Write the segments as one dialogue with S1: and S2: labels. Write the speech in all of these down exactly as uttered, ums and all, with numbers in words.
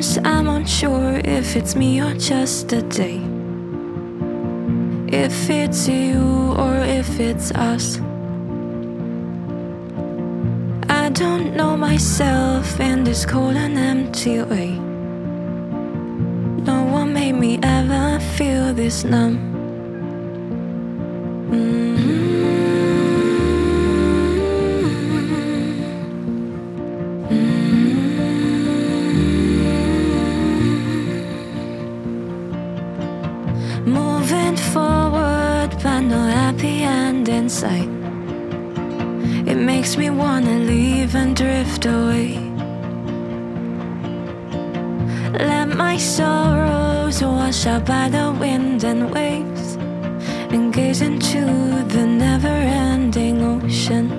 S1: Sometimes I'm unsure if it's me or just a day, if it's you or if it's us. I don't know myself in this cold and empty way. No one made me ever feel this numb. Mm-hmm. Moving forward, but no happy end in sight. It makes me wanna leave and drift away. Let my sorrows wash out by the wind and waves, and gaze into the never-ending ocean.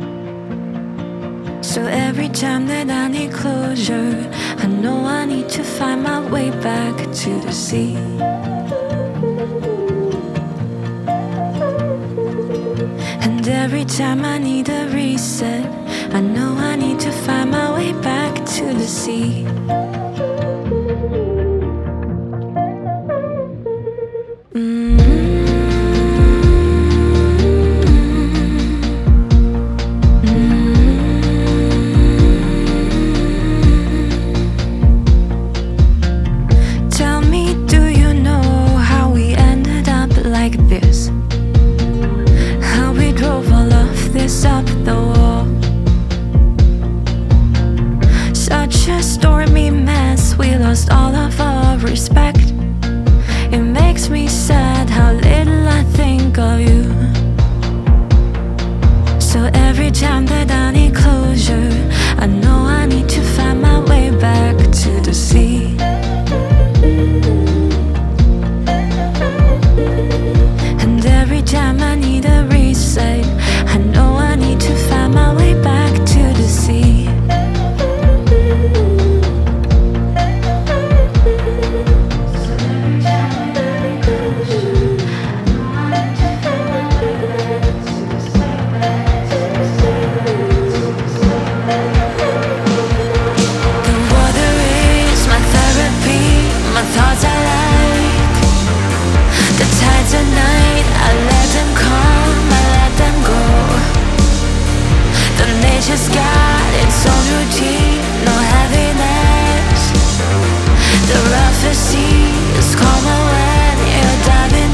S1: So every time that I need closure, I know I need to find my way back to the sea. And every time I need a reset, I know I need to find my way back to the sea. Tell me, do you know how we ended up like this? How we drove all of this up the wall. Such a stormy mess, we lost all of our respect. It makes me sad how little I think of you. So every time that I need closure, I know I need to find my way back to the sea. And every time I need a reset, I know I need to find my way back to the sea. The water is my therapy, my thoughts are like the tides at night. I let them come, I let them go. The nature's got its own routine, no heaviness. The roughest sea is calmer when you're diving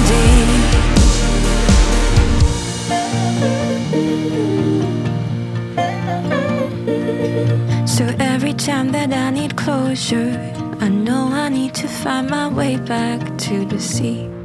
S1: deep. So every time that I need closure, I know I need to find my way back to the sea.